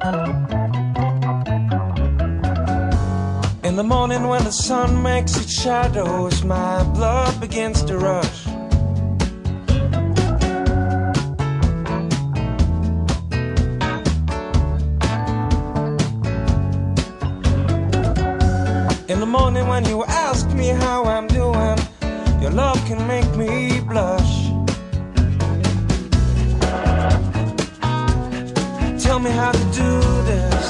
In the morning when the sun makes its shadows, my blood begins to rush. In the morning when you ask me how I'm doing, your love can make me blush. Tell me how to do this.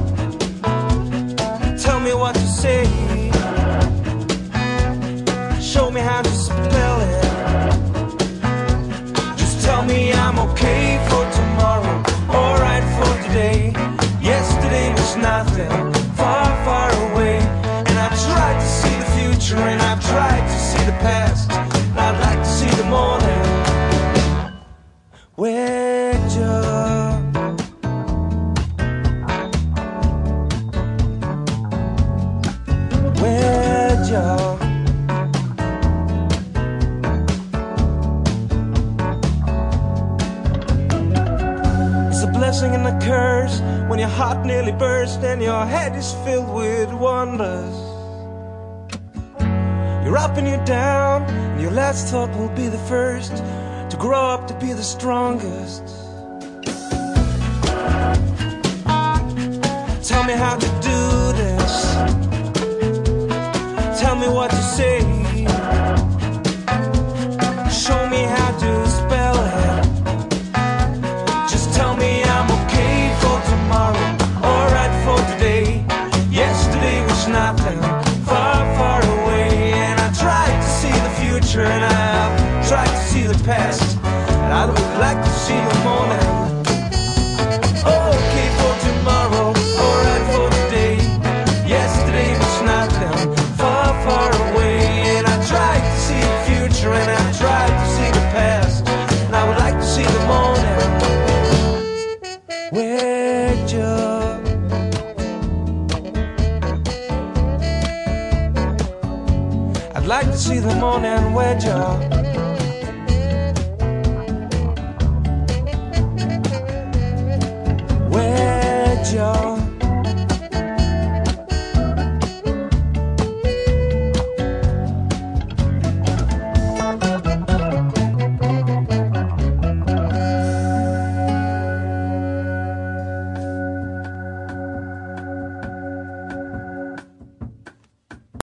Tell me what to say. Show me how to spell it. Just tell me I'm okay for tomorrow, alright for today. Yesterday was nothing, far, far away. And I've tried to see the future, and I've tried to see the past. And I'd like to see the morning with you. With you. It's a blessing and a curse when your heart nearly bursts and your head is filled with wonders. You're up and you're down, and your last thought will be the first to grow up to be the strongest. Tell me how to do this. Tell me what to say. Show me how to spell it. Just tell me I'm okay for tomorrow, alright for today. Yesterday was nothing, far, far away. And I tried to see the future, and I've tried to see the past. And I would like to see the morning. Okay for tomorrow, alright for today. Yesterday was nothing, far, far away. And I tried to see the future, and I tried to see the past. And I would like to see the morning with you. I'd like to see the morning with you.